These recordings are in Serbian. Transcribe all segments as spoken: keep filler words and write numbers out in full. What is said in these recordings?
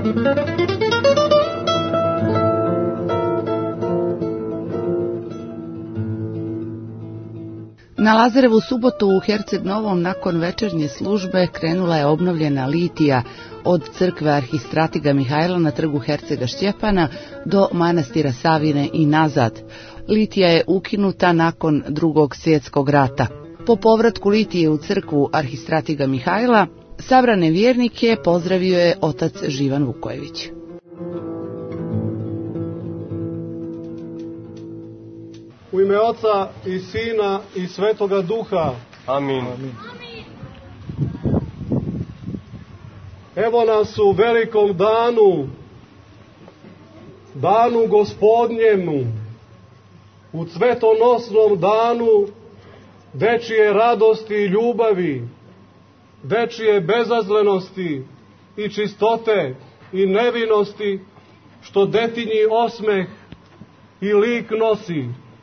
Na Lazarevu subotu u Herceg Novom nakon večernje službe krenula je obnovljena litija od crkve Arhistratiga Mihajla na trgu Hercega Šćepana do manastira Savine i nazad. Litija je ukinuta nakon Drugog svjetskog rata. Po povratku litije u crkvu Arhistratiga Mihajla, sabrane vjernike pozdravio je otac Živan Vukojević. U ime Oca i Sina i Svetoga Duha. Amin. Amin. Evo nas u velikom danu, danu Gospodnjemu, u cvetonosnom danu dečije radosti i ljubavi, dečije bezazlenosti i čistote i nevinosti, što detinji osmeh i lik nosi.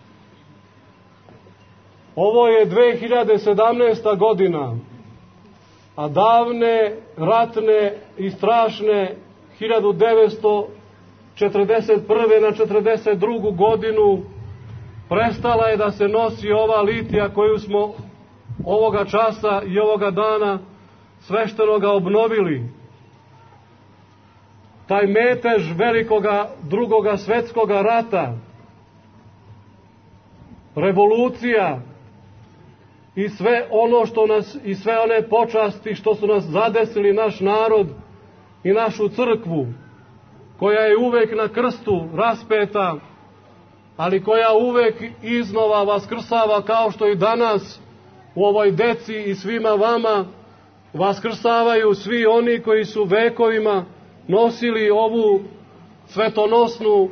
Ovo je dve hiljade sedamnaesta. godina, a davne, ratne i strašne hiljadu devetsto četrdeset prve na četrdeset drugu. godinu prestala je da se nosi ova litija koju smo ovoga časa i ovoga dana sveštenoga obnovili. Taj metež velikoga drugoga svetskoga rata, revolucija i sve ono što nas, i sve one počasti što su nas zadesili, naš narod i našu crkvu, koja je uvek na krstu raspeta, ali koja uvek iznova vaskrsava, kao što i danas u ovoj deci i svima vama vaskrsavaju svi oni koji su vekovima nosili ovu svetonosnu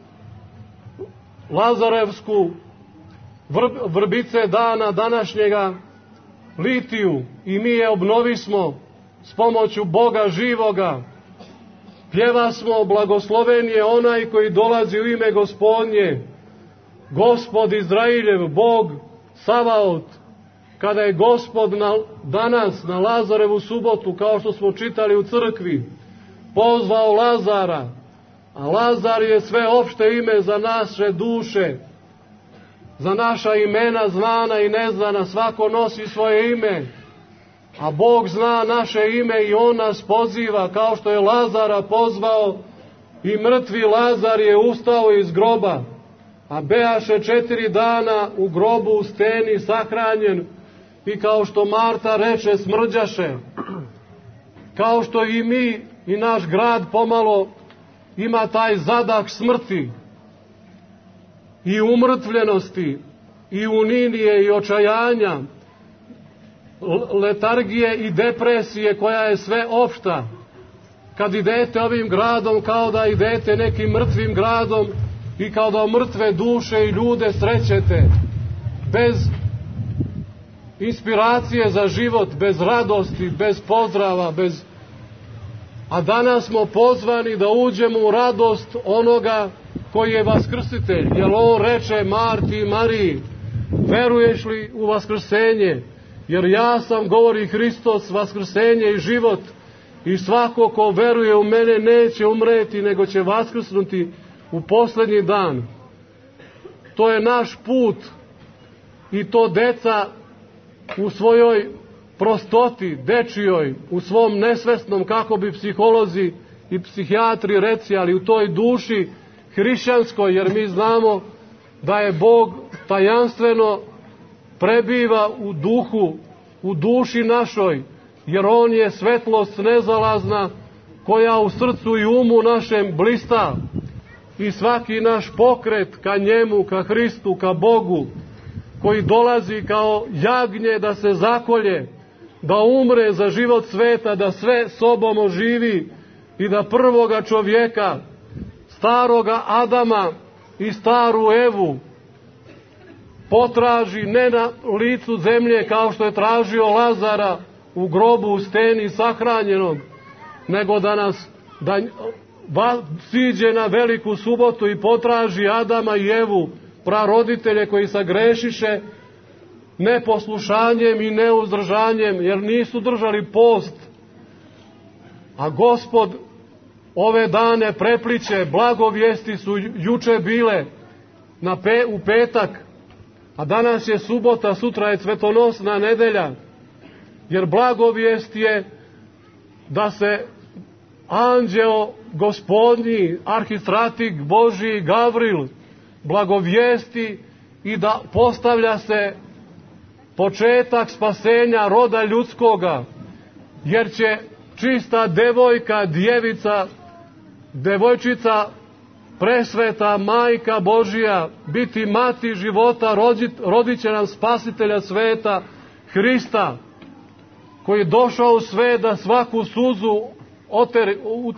lazarevsku vrbice dana današnjega litiju, i mi je obnovismo s pomoću Boga živoga. Pjevasmo blagosloven je onaj koji dolazi u ime Gospodnje, Gospod Izrailjev, Bog Savaot. Kada je Gospod na, danas na Lazarevu subotu, kao što smo čitali u crkvi, pozvao Lazara, a Lazar je sve opšte ime za naše duše, za naša imena znana i neznana, svako nosi svoje ime, a Bog zna naše ime i On nas poziva, kao što je Lazara pozvao, i mrtvi Lazar je ustao iz groba, a bejaše četiri dana u grobu u steni sahranjen, i kao što Marta reče, smrđaše. Kao što i mi i naš grad pomalo ima taj zadah smrti i umrtvljenosti i uninije i očajanja, letargije i depresije koja je sve opšta. Kad idete ovim gradom, kao da idete nekim mrtvim gradom i kao da mrtve duše i ljude srećete, bez inspiracije za život, bez radosti, bez pozdrava, bez... A danas smo pozvani da uđemo u radost onoga koji je vaskrsitelj, jer on reče Marti i Mariji, veruješ li u vaskrsenje? Jer ja sam, govori Hristos, vaskrsenje i život, i svako ko veruje u mene neće umreti, nego će vaskrsnuti u posljednji dan. To je naš put, i to deca u svojoj prostoti dečijoj, u svom nesvesnom, kako bi psiholozi i psihijatri reci, ali u toj duši hrišćanskoj, jer mi znamo da je Bog tajanstveno prebiva u duhu, u duši našoj, jer On je svetlost nezalazna koja u srcu i umu našem blista, i svaki naš pokret ka njemu, ka Hristu, ka Bogu, koji dolazi kao jagnje da se zakolje, da umre za život sveta, da sve sobom oživi i da prvoga čovjeka, staroga Adama i staru Evu potraži ne na licu zemlje kao što je tražio Lazara u grobu u steni sahranjenog, nego da nas da siđe na veliku subotu i potraži Adama i Evu, praroditelje koji sagrešiše neposlušanjem i neuzdržanjem, jer nisu držali post. A Gospod ove dane prepliče. Blagovijesti su juče bile na pe, u petak, a danas je subota, sutra je cvetonosna nedelja, jer blagovijest je da se anđeo gospodnji, arhistratik Božji Gavril blagovijesti i da postavlja se početak spasenja roda ljudskoga, jer će čista devojka, djevica, devojčica, presveta majka Božija biti mati života, rodit, rodit će nam spasitelja sveta, Hrista, koji je došao u svet da svaku suzu oter,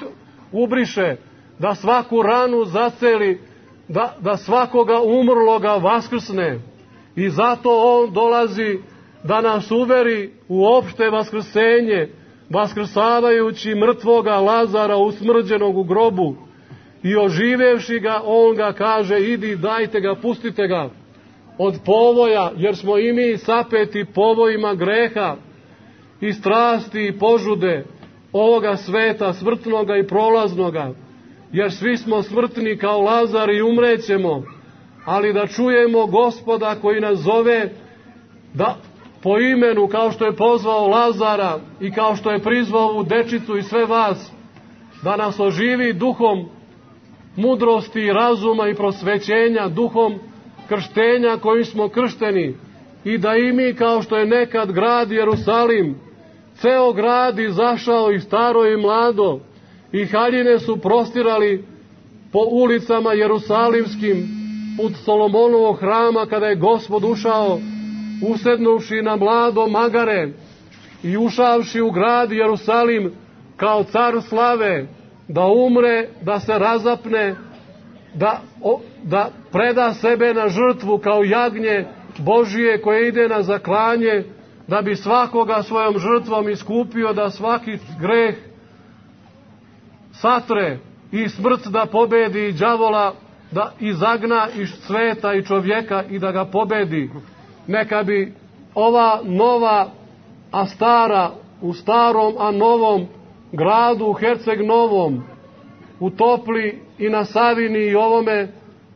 ubriše, da svaku ranu zaceli, da, da svakoga umrloga vaskrsne. I zato on dolazi da nas uveri u opšte vaskrsenje, vaskrsavajući mrtvoga Lazara usmrđenog u grobu. I oživevši ga, on ga kaže, idi, dajte ga, pustite ga od povoja, jer smo i mi sapeti povojima greha i strasti i požude ovoga sveta, smrtnoga i prolaznoga, jer svi smo smrtni kao Lazar i umrećemo, ali da čujemo Gospoda koji nas zove da po imenu, kao što je pozvao Lazara i kao što je prizvao ovu dečicu i sve vas, da nas oživi duhom mudrosti i razuma i prosvećenja, duhom krštenja kojim smo kršteni, i da i mi, kao što je nekad grad Jerusalim, ceo grad izašao i staro i mlado, i haljine su prostirali po ulicama jerusalimskim put Solomonovog hrama, kada je Gospod ušao, usednuši na mlado magare i ušavši u grad Jerusalim kao car slave, da umre, da se razapne, da, o, da preda sebe na žrtvu kao jagnje Božije koje ide na zaklanje, da bi svakoga svojom žrtvom iskupio, da svaki greh satre i smrt da pobedi, i đavola da izagna iz sveta i čovjeka i da ga pobedi. Neka bi ova nova, a stara, u starom, a novom gradu, u Herceg Novom, u Topli i na Savini i ovome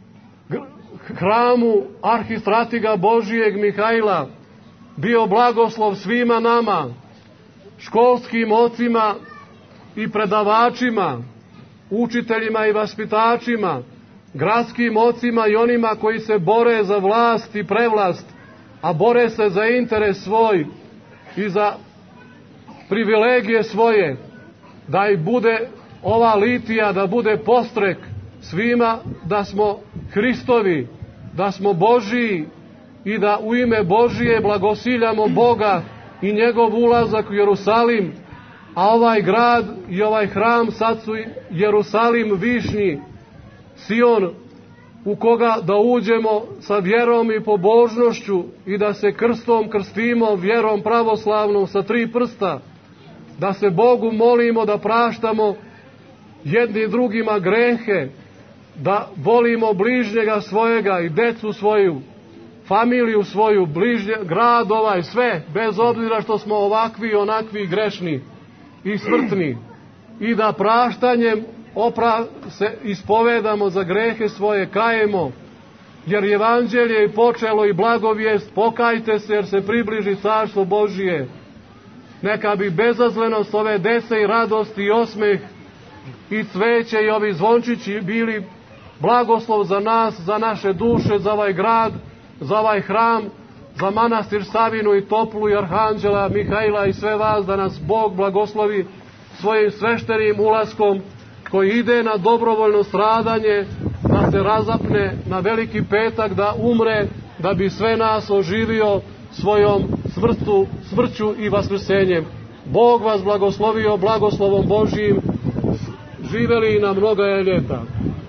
hramu arhistratiga Božijeg Mihajla bio blagoslov svima nama, školskim ocima i predavačima, učiteljima i vaspitačima, gradskim ocima i onima koji se bore za vlast i prevlast, a bore se za interes svoj i za privilegije svoje, da i bude ova litija, da bude postrek svima da smo Hristovi, da smo Božiji i da u ime Božije blagosiljamo Boga i njegov ulazak u Jerusalim, a ovaj grad i ovaj hram sad su Jerusalim višnji, Sion, u koga da uđemo sa vjerom i pobožnošću i da se krstom krstimo, vjerom pravoslavnom sa tri prsta, da se Bogu molimo da praštamo jedni drugima grehe, da volimo bližnjega svojega i decu svoju, familiju svoju, bližnje, grad ovaj, sve, bez obzira što smo ovakvi i onakvi grešni i smrtni, i da praštanjem opra se ispovedamo za grehe svoje, kajemo, jer evanđelje je počelo i blagovijest, pokajte se jer se približi carstvo Božije. Neka bi bezazlenost ove dece i radosti i osmeh i cveće i ovi zvončići bili blagoslov za nas, za naše duše, za ovaj grad, za ovaj hram, za manastir Savinu i Toplu i arhanđela Mihajla i sve vas, da nas Bog blagoslovi svojim sveštenim ulaskom koji ide na dobrovoljno stradanje, da se razapne na veliki petak, da umre, da bi sve nas oživio svojom smrtu, smrću i vaskrsenjem. Bog vas blagoslovio blagoslovom Božijim, živeli na mnoga ljeta.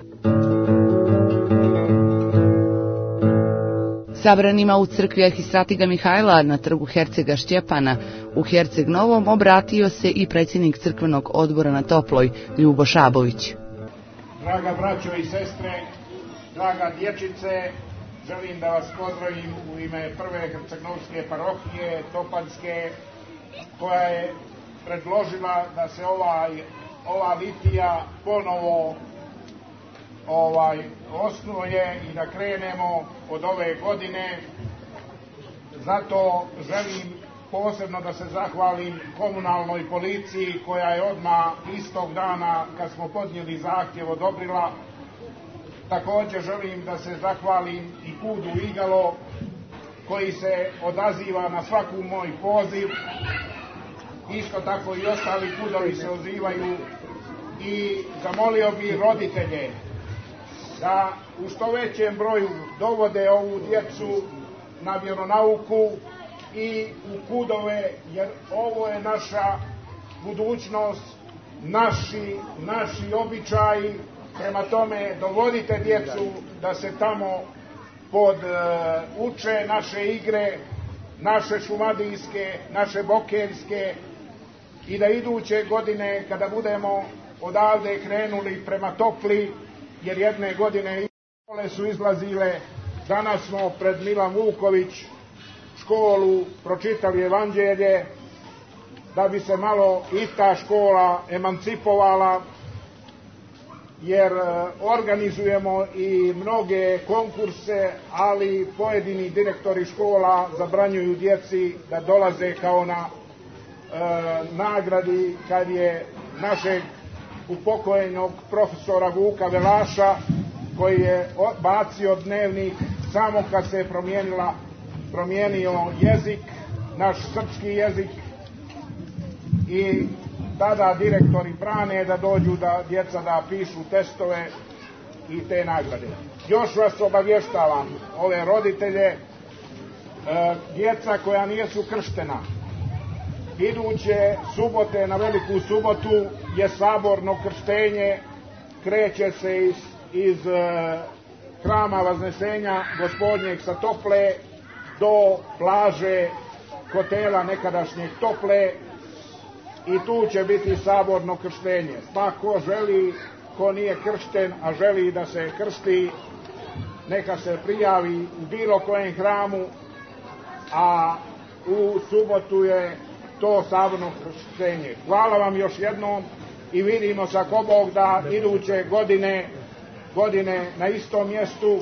Sabranima u crkvi arhistratiga Mihajla na trgu Hercega Štjepana u Herceg Novom obratio se i predsjednik crkvenog odbora na Toploj, Ljubo Šabović. Draga braćo i sestre, draga dječice, želim da vas pozdravim u ime prve hercegnovske parohije Topanske, koja je predložila da se ovaj ova litija ponovo ovaj, osnuje i da krenemo od ove godine. Zato želim posebno da se zahvalim komunalnoj policiji koja je odmah istog dana kad smo podnijeli zahtjev odobrila. Također želim da se zahvalim i Kudu Igalo koji se odaziva na svaku moj poziv. Isto tako i ostali kudovi se ozivaju i zamolio bi roditelje da u što većem broju dovode ovu djecu na vjeronauku i u kudove, jer ovo je naša budućnost, naši, naši običaji. Prema tome dovodite djecu da se tamo pod uh, uče naše igre, naše šumadijske, naše bokeljske i da iduće godine kada budemo odavde krenuli prema Topli, jer jedne godine škole su izlazile, danas smo pred Milan Vuković školu pročitali evanđelje da bi se malo i ta škola emancipovala, jer organizujemo i mnoge konkurse, ali pojedini direktori škola zabranjuju djeci da dolaze kao na e, nagradi kad je našeg upokojenog profesora Vuka Velaša, koji je bacio dnevnik samo kad se je promijenila, promijenio jezik, naš srpski jezik, i tada direktori brane da dođu da djeca da pišu testove i te nagrade. Još vas obavještavam, ove roditelje, e, djeca koja nisu krštena, iduće subote na Veliku subotu je saborno krštenje, kreće se iz, iz e, hrama Vaznesenja Gospodnjeg sa Tople do plaže hotela nekadašnjeg Tople, i tu će biti saborno krštenje. Pa ko želi, ko nije kršten, a želi da se krsti, neka se prijavi u bilo kojem hramu, a u subotu je to saborno krštenje. Hvala vam još jednom i vidimo se ako Bog da iduće godine, godine na istom mjestu.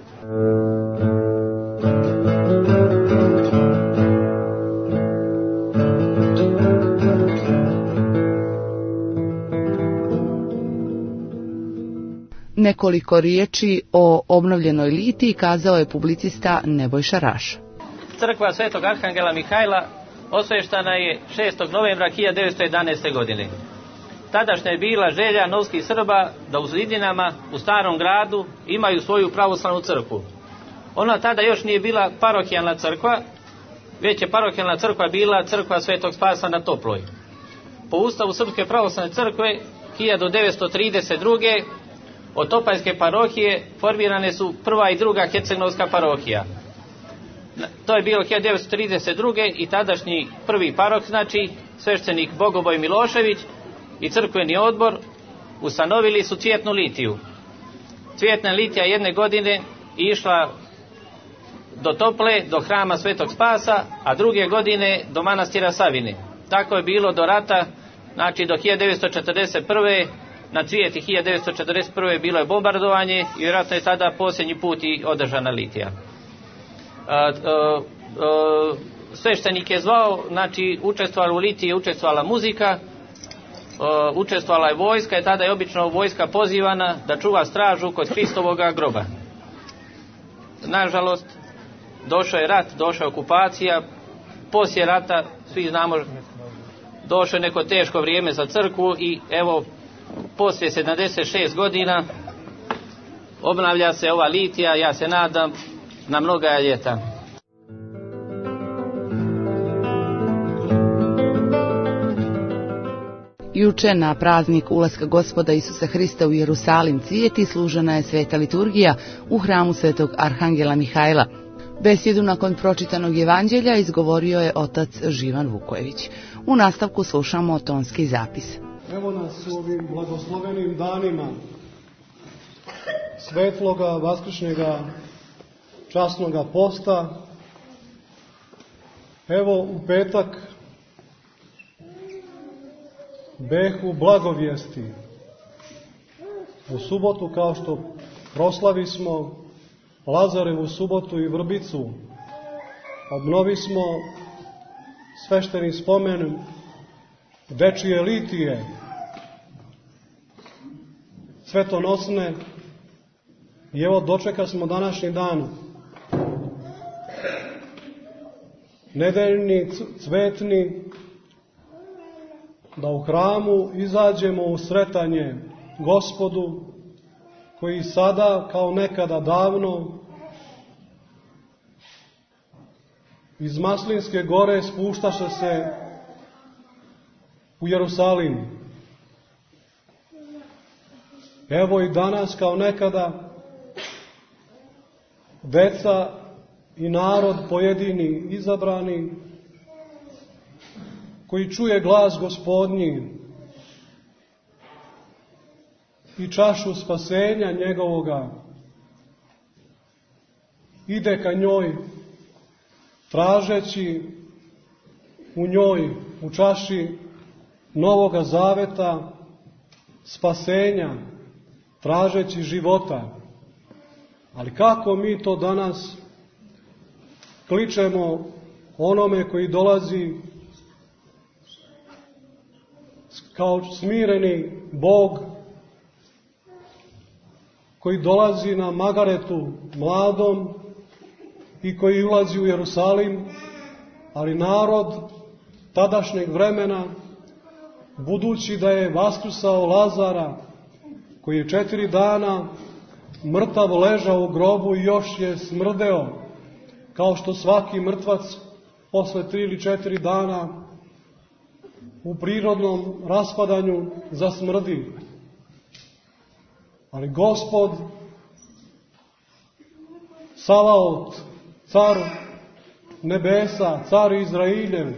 Nekoliko riječi o obnovljenoj litiji kazao je publicista Nebojša Raš. Crkva Svetog Arhangela Mihajla osveštana je šestog novembra hiljadu devetsto jedanaeste. godine. Tadašnja je bila želja novskih Srba da u zidinama u starom gradu imaju svoju pravoslavnu crkvu. Ona tada još nije bila parohijalna crkva, već je parohijalna crkva bila crkva Svetog Spasa na Toploj. Po ustavu Srpske pravoslavne crkve hiljadu devetsto trideset druge. od Topajske parohije formirane su prva i druga hercegnovska parohija. To je bilo hiljadu devetsto trideset druge. i tadašnji prvi paroh, znači sveštenik Bogoboj Milošević i crkveni odbor ustanovili su cvjetnu litiju. Cvjetna litija jedne godine išla do Tople, do hrama Svetog Spasa, a druge godine do manastira Savine. Tako je bilo do rata, znači do hiljadu devetsto četrdeset prve. Na cvijeti hiljadu devetsto četrdeset prve bilo je bombardovanje i vjerojatno je tada posljednji put i održana litija. A, a, a, sveštenik je zvao, znači učestvovala u litiji, učestvovala muzika, a, učestvovala je vojska i tada je obično vojska pozivana da čuva stražu kod Hristovoga groba. Nažalost, došao je rat, došla je okupacija, poslije rata, svi znamo, došlo je neko teško vrijeme za crkvu i evo, poslije sedamdeset šest godina obnavlja se ova litija, ja se nadam, na mnoga ljeta. Juče na praznik ulaska Gospoda Isusa Hrista u Jerusalim cvijeti služena je sveta liturgija u hramu Svetog Arhangela Mihajla. Besjedu nakon pročitanog evanđelja izgovorio je otac Živan Vukojević. U nastavku slušamo tonski zapis. Evo nas u ovim blagoslovenim danima svetloga, vaskršnjega, časnoga posta. Evo u petak behu blagovijesti. U subotu, kao što proslavi smo Lazarevu subotu i vrbicu, obnovi smo svešteni spomen dečije litije, svetonosne, i evo dočeka smo današnji dan, nedeljni, cvetni, da u hramu izađemo u sretanje Gospodu, koji sada, kao nekada davno, iz Maslinske gore spuštaše se u Jerusalim. Evo i danas, kao nekada, deca i narod pojedini, izabrani, koji čuje glas Gospodnji i čašu spasenja njegovoga, ide ka njoj, tražeći u njoj, u čaši Novoga Zaveta, spasenja, tražeći života. Ali kako mi to danas kličemo onome koji dolazi kao smireni Bog, koji dolazi na magaretu mladom i koji ulazi u Jerusalim, ali narod tadašnjeg vremena, budući da je vaskrusao Lazara, koji je četiri dana mrtav ležao u grobu i još je smrdeo, kao što svaki mrtvac posle tri ili četiri dana u prirodnom raspadanju zasmrdi. Ali Gospod, Savaot, car nebesa, car Izrailjev,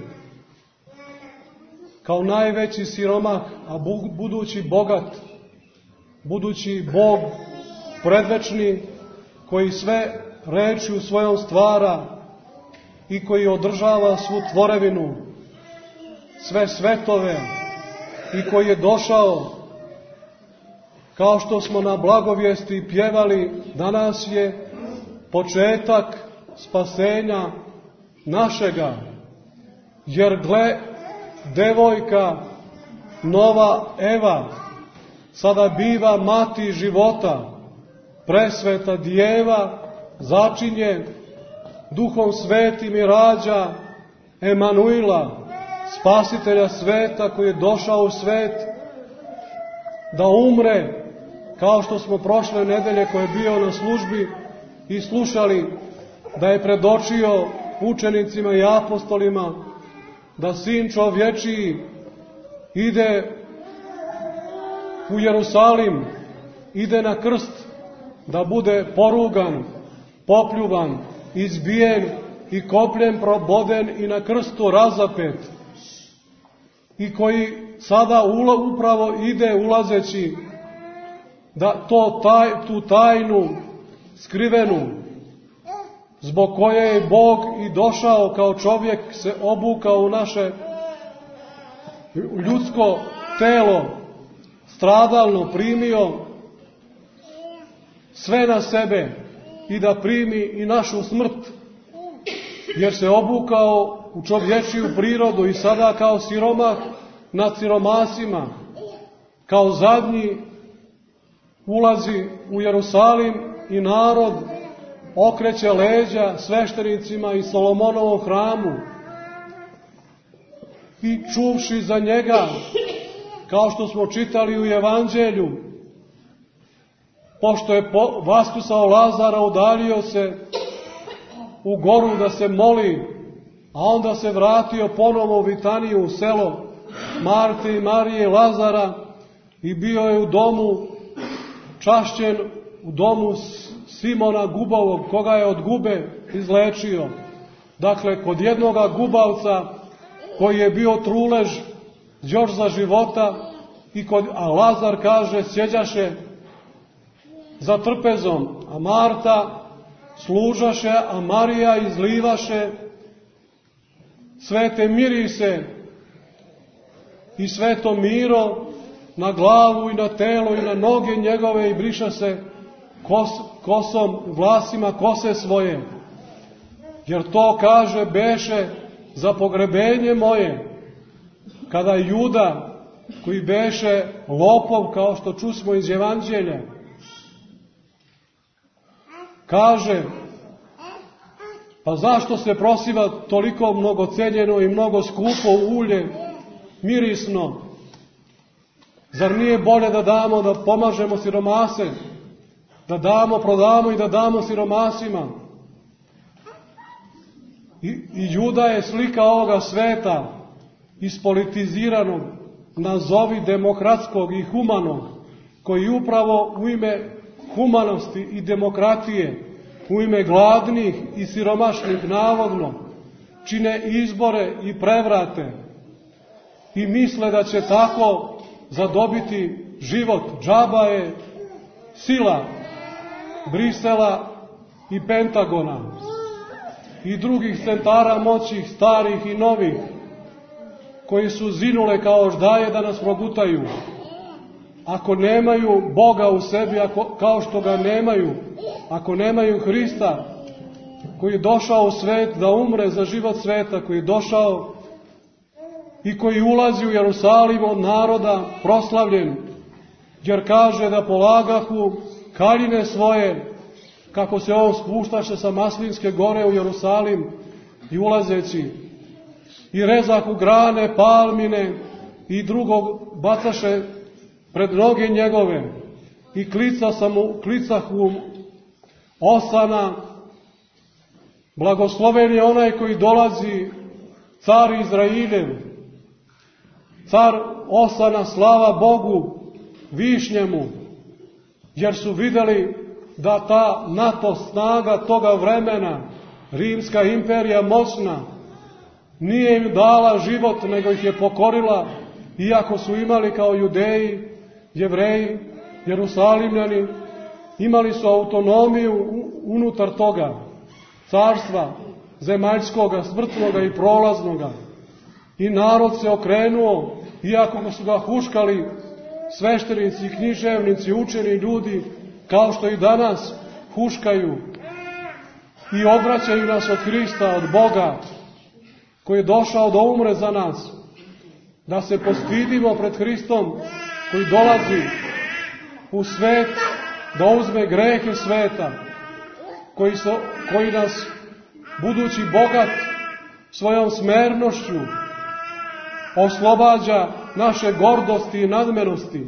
kao najveći siromah, a budući bogat, budući Bog predvečni, koji sve rečju svojom stvara i koji održava svu tvorevinu, sve svetove, i koji je došao, kao što smo na blagovijesti pjevali, danas je početak spasenja našega, jer gle, devojka, nova Eva, sada biva mati života, presveta djeva, začinje Duhom Svetim i rađa Emanuila, spasitelja sveta, koji je došao u svet da umre, kao što smo prošle nedelje, koje je bio na službi i slušali, da je predočio učenicima i apostolima da Sin čovječiji ide u Jerusalim, ide na krst, da bude porugan, popljuvan, izbijen i kopljem proboden i na krstu razapet, i koji sada upravo ide ulazeći da to taj, tu tajnu skrivenu, zbog koje je Bog i došao kao čovjek, se obukao u naše ljudsko telo, stradalno primio sve na sebe i da primi i našu smrt, jer se obukao u čovječiju prirodu i sada kao siromah nad siromasima, kao zadnji ulazi u Jerusalim i narod okreće leđa sveštenicima i Solomonovom hramu i čuvši za njega, kao što smo čitali u Evanđelju, pošto je vaskrusao Lazara, udalio se u goru da se moli, a onda se vratio ponovo u Vitaniju, u selo Marte i Marije i Lazara, i bio je u domu čašćen, u domu Simona Gubavog, koga je od gube izlečio. Dakle, kod jednoga gubavca koji je bio trulež još za života, i kod, a Lazar, kaže, sjeđaše za trpezom, a Marta služaše, a Marija izlivaše svete mirise i sveto miro na glavu i na telo i na noge njegove i briša se kos, kosom, vlasima kose svoje. Jer to, kaže, beše za pogrebenje moje, kada Juda, koji beše lopov, kao što čusmo iz Evanđelja, kaže, pa zašto se prosiva toliko mnogocenjeno i mnogo skupo ulje, mirisno? Zar nije bolje da damo, da pomažemo siromase, da damo, prodamo i da damo siromasima? I, i Juda je slika ovoga sveta, ispolitiziranog, nazovi demokratskog i humanog, koji upravo u ime humanosti i demokratije, u ime gladnih i siromašnih navodno, čine izbore i prevrate i misle da će tako zadobiti život. Džaba je sila Brisela i Pentagona i drugih centara moći, starih i novih, koji su zinule kao ždaje da nas progutaju. Ako nemaju Boga u sebi, ako, kao što ga nemaju, ako nemaju Hrista, koji je došao u svet da umre za život sveta, koji je došao i koji ulazi u Jerusalim od naroda proslavljen, jer kaže da polagahu kaljine svoje, kako se on spuštaše sa Maslinske gore u Jerusalim i ulazeći, i rezahu grane, palmine i drugog bacaše pred noge njegove i klica samu, klicahu osana, blagosloven je onaj koji dolazi, car Izrailjev, car osana, slava Bogu, višnjemu, jer su videli da ta NATO snaga toga vremena, Rimska imperija moćna, nije im dala život, nego ih je pokorila, iako su imali kao Judeji, Jevreji, Jerusalimljani, imali su autonomiju unutar toga carstva zemaljskoga, smrtnoga i prolaznoga. I narod se okrenuo, iako su ga huškali sveštenici, književnici, učeni ljudi, kao što i danas huškaju i odvraćaju nas od Hrista, od Boga, koji je došao da umre za nas, da se postidimo pred Hristom, koji dolazi u svet da uzme grehe sveta, koji, so, koji nas, budući bogat svojom smernošću, oslobađa naše gordosti i nadmenosti,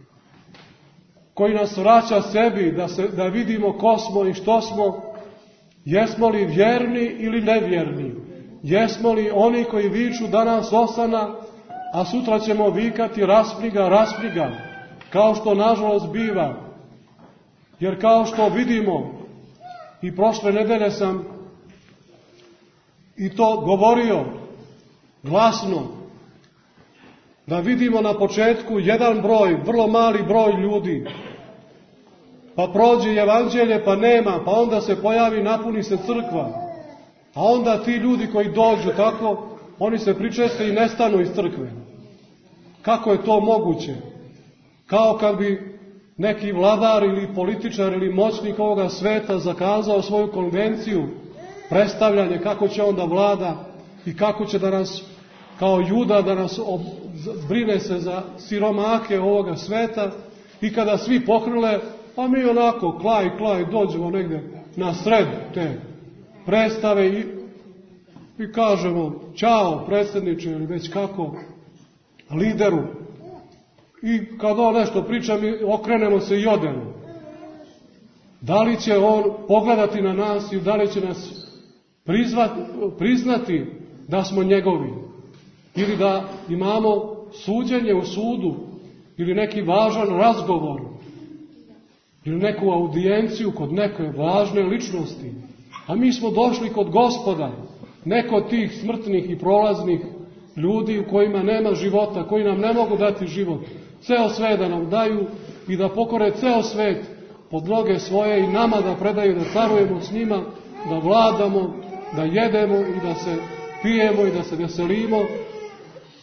koji nas vraća sebi, da, se, da vidimo ko smo i što smo, jesmo li vjerni ili nevjerni, jesmo li oni koji viču danas osana, a sutra ćemo vikati raspniga, raspniga, kao što nažalost biva. Jer kao što vidimo, i prošle nedelje sam i to govorio glasno, da vidimo na početku jedan broj, vrlo mali broj ljudi, pa prođe evanđelje pa nema, pa onda se pojavi, napuni se crkva, a onda ti ljudi koji dođu tako, oni se pričeste i nestanu iz crkve. Kako je to moguće? Kao kad bi neki vladar ili političar ili moćnik ovoga sveta zakazao svoju konvenciju, predstavljanje kako će onda vlada i kako će da nas, kao Juda, da nas ob, brine se za siromake ovoga sveta, i kada svi pohrle, pa mi onako klaj, klaj, dođemo negde na sred te predstave i, i kažemo čao predsjedniče ili već kako lideru, i kad on nešto priča mi okrenemo se i odemo. Da li će on pogledati na nas i da li će nas prizvati, priznati da smo njegovi, ili da imamo suđenje u sudu ili neki važan razgovor ili neku audijenciju kod neke važne ličnosti, a mi smo došli kod Gospoda, neko tih smrtnih i prolaznih ljudi u kojima nema života, koji nam ne mogu dati život, ceo svet da nam daju i da pokore ceo svet pod noge svoje i nama da predaju, da carujemo s njima, da vladamo, da jedemo i da se pijemo i da se veselimo,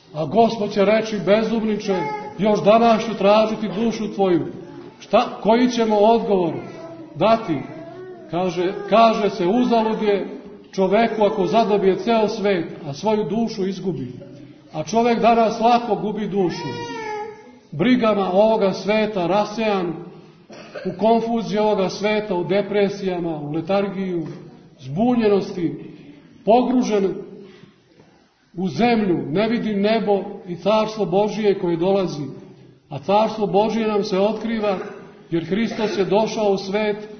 A Gospod će reći, bezumniče, još danas ću tražiti dušu tvoju. Šta, koji ćemo odgovor dati? Kaže, kaže se, uzalud je čoveku ako zadobije ceo svet, a svoju dušu izgubi. A čovek danas lako gubi dušu. Brigama ovoga sveta, rasejan u konfuziji ovoga sveta, u depresijama, u letargiju, zbunjenosti, pogružen u zemlju, ne vidi nebo i carstvo Božije koje dolazi. A carstvo Božije nam se otkriva, jer Hristos je došao u svet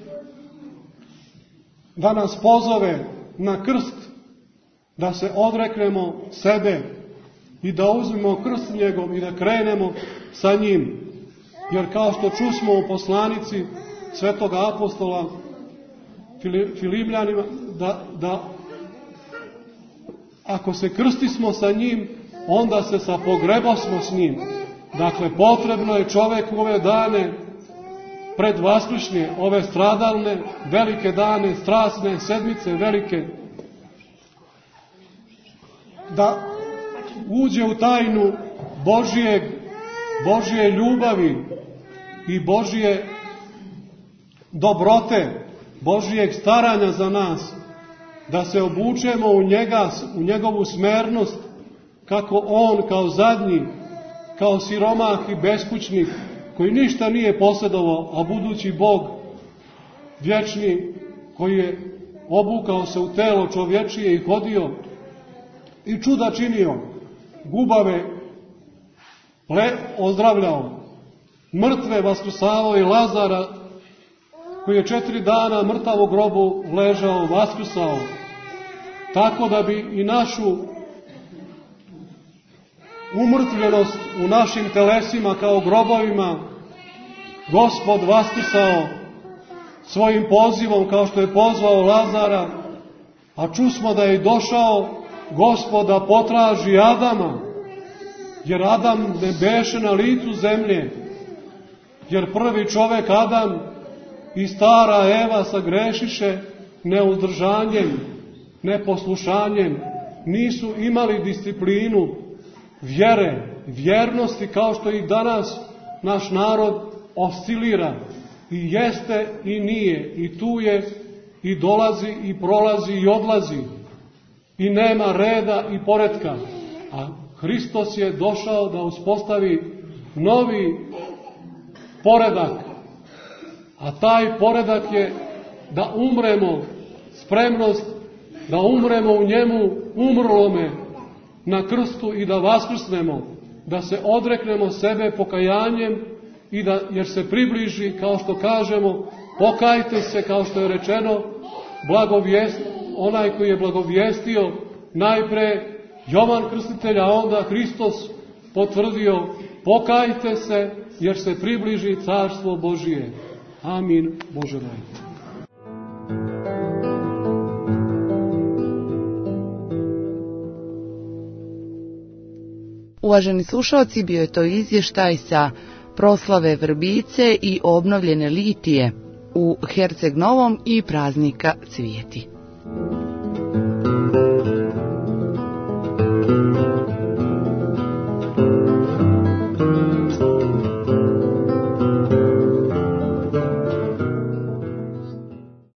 da nas pozove na krst, da se odreknemo sebe i da uzmemo krst njegov i da krenemo sa njim. Jer kao što čusmo u poslanici svetog apostola Filimljanima, da, da ako se krstismo sa njim, onda se sapogrebosmo s njim. Dakle, potrebno je čovek u ove dane pred vaskršnje, ove stradalne, velike dane, strasne, sedmice velike, da uđe u tajnu Božijeg, Božije ljubavi i Božije dobrote, Božijeg staranja za nas, da se obučemo u njega, u njegovu smernost, kako on kao zadnji, kao siromah i beskućnik, koji ništa nije posjedovao, a budući Bog vječni, koji je obukao se u telo čovječije i hodio i čuda činio, gubave le ozdravljao, mrtve vaskrsavao i Lazara, koji je četiri dana mrtav u grobu ležao, vaskrsao, tako da bi i našu umrtvljenost u našim telesima kao grobovima Gospod vaskrsao svojim pozivom, kao što je pozvao Lazara, a čusmo da je došao Gospod da potraži Adama, jer Adam ne beše na licu zemlje, jer prvi čovek Adam i stara Eva sagrešiše neuzdržanjem, neposlušanjem, nisu imali disciplinu vjere, vjernosti, kao što i danas naš narod oscilira i jeste i nije, i tu je i dolazi i prolazi i odlazi i nema reda i poretka. A Hristos je došao da uspostavi novi poredak, a taj poredak je da umremo, spremnost da umremo u njemu umrlome na krstu i da vaskrsnemo, da se odreknemo sebe pokajanjem i da, jer se približi, kao što kažemo, pokajte se, kao što je rečeno, blagovijest, onaj koji je blagovijestio najpre Jovan Krstitelj, a onda Hristos potvrdio, pokajte se, jer se približi carstvo Božije. Amin. Bože daj. Uvaženi slušalci, bio je to izvještaj sa proslave Vrbice i obnovljene litije u Herceg Novom i praznika Cvijeti.